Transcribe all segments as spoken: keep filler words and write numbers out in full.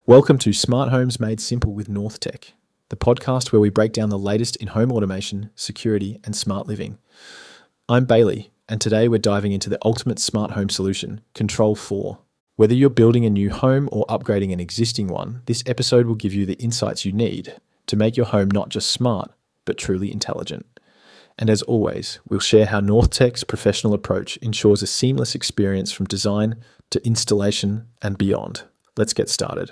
Welcome to Smart Homes Made Simple with Northtech, the podcast where we break down the latest in home automation, security, and smart living. I'm Bailey, and today we're diving into the ultimate smart home solution, Control four. Whether you're building a new home or upgrading an existing one, this episode will give you the insights you need to make your home not just smart, but truly intelligent. And as always, we'll share how Northtech's professional approach ensures a seamless experience from design to installation and beyond. Let's get started.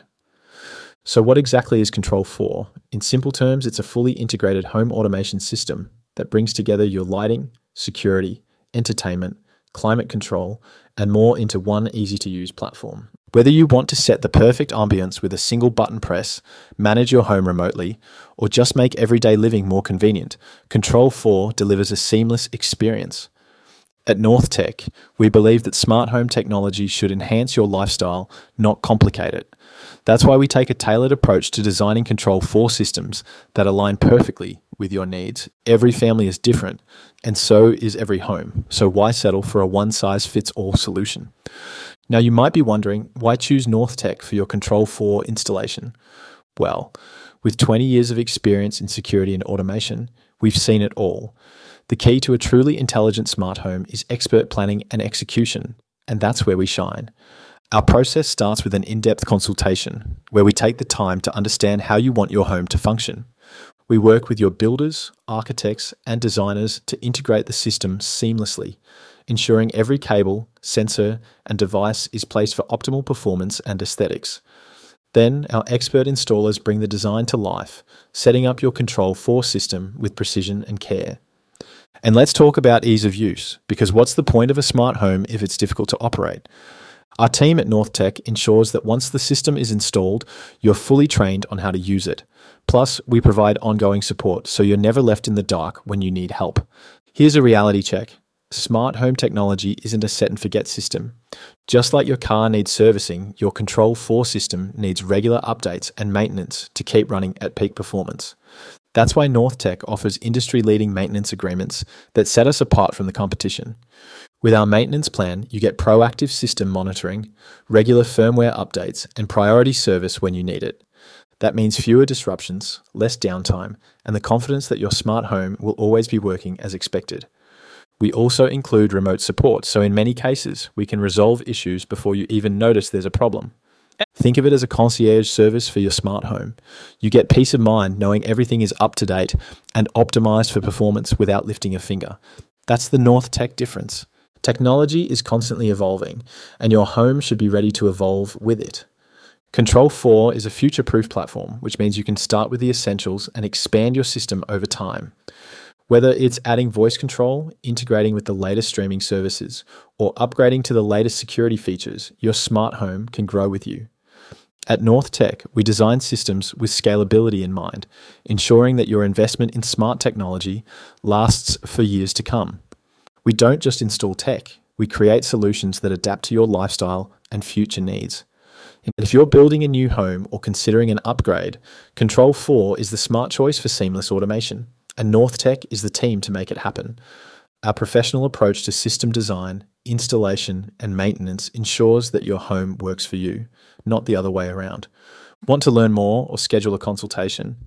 So what exactly is Control four? In simple terms, it's a fully integrated home automation system that brings together your lighting, security, entertainment, climate control, and more into one easy-to-use platform. Whether you want to set the perfect ambience with a single button press, manage your home remotely, or just make everyday living more convenient, Control four delivers a seamless experience. At Northtech, we believe that smart home technology should enhance your lifestyle, not complicate it. That's why we take a tailored approach to designing Control four systems that align perfectly with your needs. Every family is different, and so is every home. So why settle for a one-size-fits-all solution? Now you might be wondering, why choose Northtech for your Control four installation? Well, with twenty years of experience in security and automation, we've seen it all. The key to a truly intelligent smart home is expert planning and execution, and that's where we shine. Our process starts with an in-depth consultation, where we take the time to understand how you want your home to function. We work with your builders, architects, and designers to integrate the system seamlessly, ensuring every cable, sensor, and device is placed for optimal performance and aesthetics. Then, our expert installers bring the design to life, setting up your Control four system with precision and care. And let's talk about ease of use, because what's the point of a smart home if it's difficult to operate? Our team at Northtech ensures that once the system is installed, you're fully trained on how to use it. Plus, we provide ongoing support, so you're never left in the dark when you need help. Here's a reality check. Smart home technology isn't a set-and-forget system. Just like your car needs servicing, your Control four system needs regular updates and maintenance to keep running at peak performance. That's why Northtech offers industry-leading maintenance agreements that set us apart from the competition. With our maintenance plan, you get proactive system monitoring, regular firmware updates, and priority service when you need it. That means fewer disruptions, less downtime, and the confidence that your smart home will always be working as expected. We also include remote support, so in many cases, we can resolve issues before you even notice there's a problem. Think of it as a concierge service for your smart home. You get peace of mind knowing everything is up to date and optimized for performance without lifting a finger. That's the Northtech difference. Technology is constantly evolving, and your home should be ready to evolve with it. Control four is a future-proof platform, which means you can start with the essentials and expand your system over time. Whether it's adding voice control, integrating with the latest streaming services, or upgrading to the latest security features, your smart home can grow with you. At Northtech, we design systems with scalability in mind, ensuring that your investment in smart technology lasts for years to come. We don't just install tech, we create solutions that adapt to your lifestyle and future needs. And if you're building a new home or considering an upgrade, Control four is the smart choice for seamless automation. And Northtech is the team to make it happen. Our professional approach to system design, installation, and maintenance ensures that your home works for you, not the other way around. Want to learn more or schedule a consultation?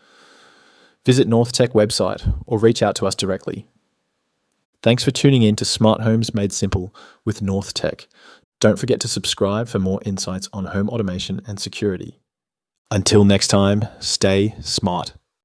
Visit Northtech website or reach out to us directly. Thanks for tuning in to Smart Homes Made Simple with Northtech. Don't forget to subscribe for more insights on home automation and security. Until next time, stay smart.